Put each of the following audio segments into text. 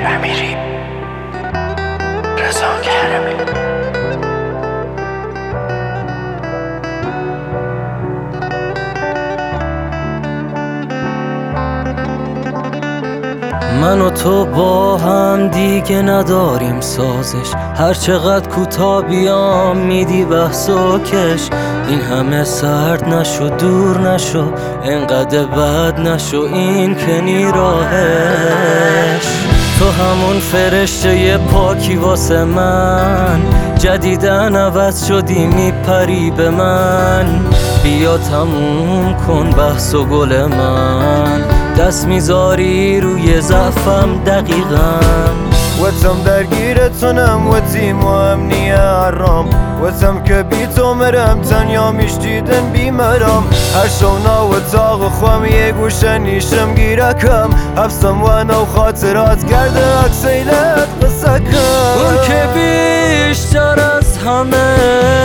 امیری، رضا کرمی. من و تو با هم دیگه نداریم سازش، هر چقدر کوتاه بیام میدی بحث و کش. این همه سرد نشو، دور نشو، انقدر بد نشو، این که نی راهش. تو همون فرشته پاکی واسه من، جدیدن عوض شدی میپری به من. بیا تموم کن بحث و گل من، دست میذاری روی ضعفم دقیقا. وتم درگیرتونم وتیم و امنیه عرام، وتم که بی تو مرم تنیا میشتیدن بیمرم. هر شونا و تاغ خوام یه گوشه نیشم گیرکم، حبسم و نو خاطرات کرده اکسیلت قصه کم. اون که بیشتر از همه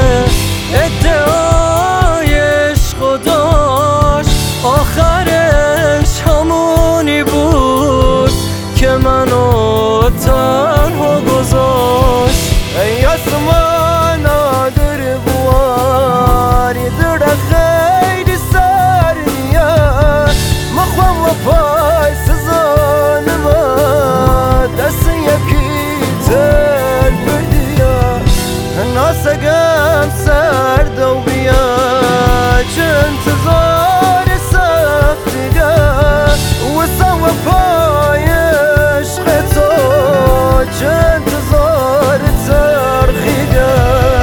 ادعای عشق و داشت، آخرش همونی بود که منو تنها گذاشت. ای آسمان نادر بواری در خیلی سریه، مخوام و پای سزانم دست یکی تر بردیه. ناسگم سرد و بیا چه انتظار سختیه، وسم و پای عشق تو چه انتظار ترخیه.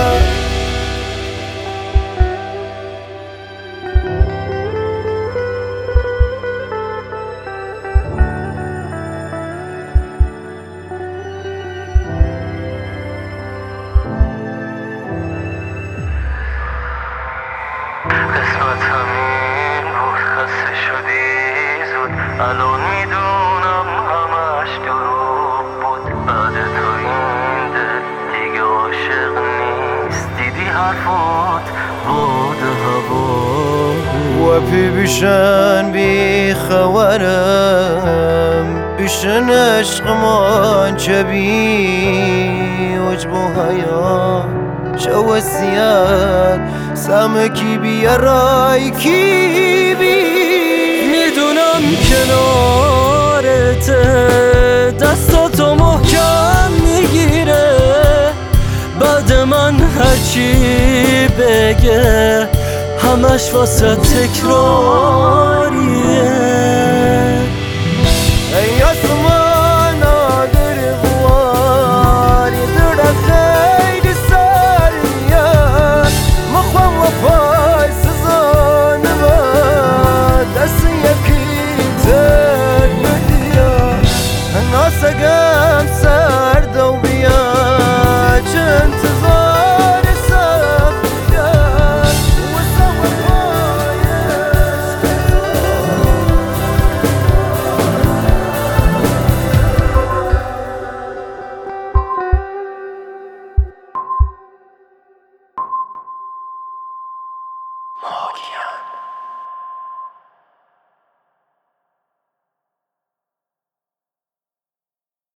قسمت همین بود، خسته شدی زود، الان میدونم همش دروغ بود. بعد تو این دل دیگه عاشق نیست، دیدی حرفات باد هوا بود. و پی بیشن بی خبرم، بیشن عشق من چه بی عجب و حیا، چه وسیعت سمکی بیارای کی بی. میدونم کنارت دستاتو محکم میگیره، بعد من هرچی بگه همش واسه تکراریه.